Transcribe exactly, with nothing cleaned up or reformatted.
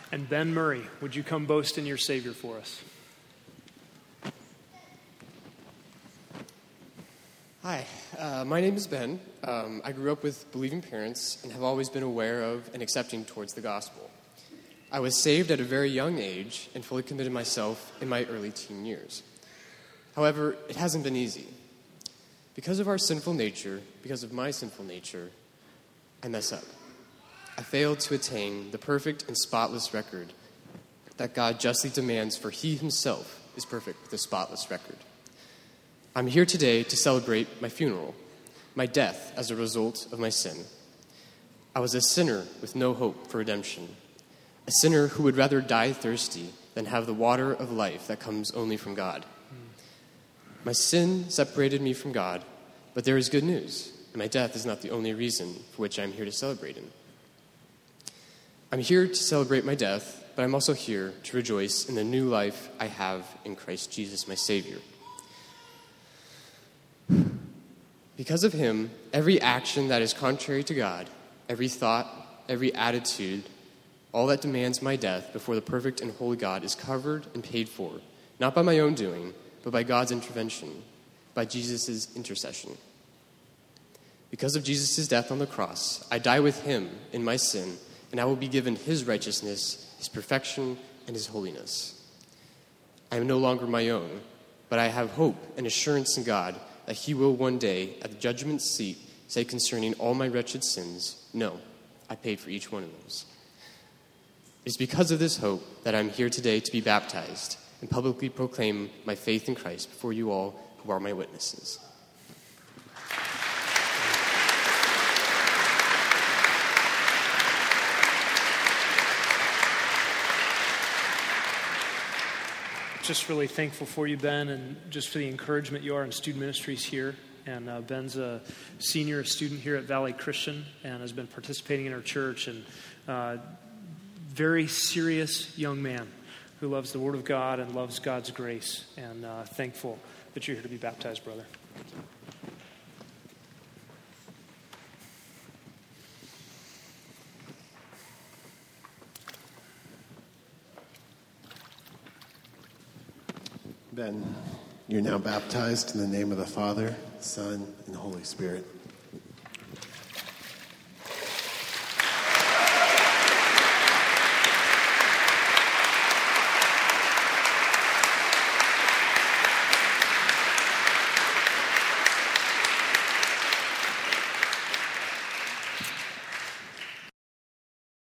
And Ben Murray, would you come boast in your Savior for us? Hi, uh, my name is Ben. Um, I grew up with believing parents and have always been aware of and accepting towards the gospel. I was saved at a very young age and fully committed myself in my early teen years. However, it hasn't been easy. Because of our sinful nature, because of my sinful nature, I mess up. I failed to attain the perfect and spotless record that God justly demands, for he himself is perfect with a spotless record. I'm here today to celebrate my funeral, my death as a result of my sin. I was a sinner with no hope for redemption, a sinner who would rather die thirsty than have the water of life that comes only from God. My sin separated me from God, but there is good news, and my death is not the only reason for which I'm here to celebrate him. I'm here to celebrate my death, but I'm also here to rejoice in the new life I have in Christ Jesus, my Savior. Because of him, every action that is contrary to God, every thought, every attitude, all that demands my death before the perfect and holy God is covered and paid for, not by my own doing, but by God's intervention, by Jesus' intercession. Because of Jesus' death on the cross, I die with him in my sin, and I will be given his righteousness, his perfection, and his holiness. I am no longer my own, but I have hope and assurance in God that he will one day, at the judgment seat, say concerning all my wretched sins, no, I paid for each one of those. It is because of this hope that I'm here today to be baptized and publicly proclaim my faith in Christ before you all who are my witnesses. Just really thankful for you, Ben, and just for the encouragement you are in student ministries here. And uh, Ben's a senior student here at Valley Christian and has been participating in our church, and uh, very serious young man who loves the Word of God and loves God's grace, and uh, thankful that you're here to be baptized, brother. Ben, you're now baptized in the name of the Father, Son, and Holy Spirit.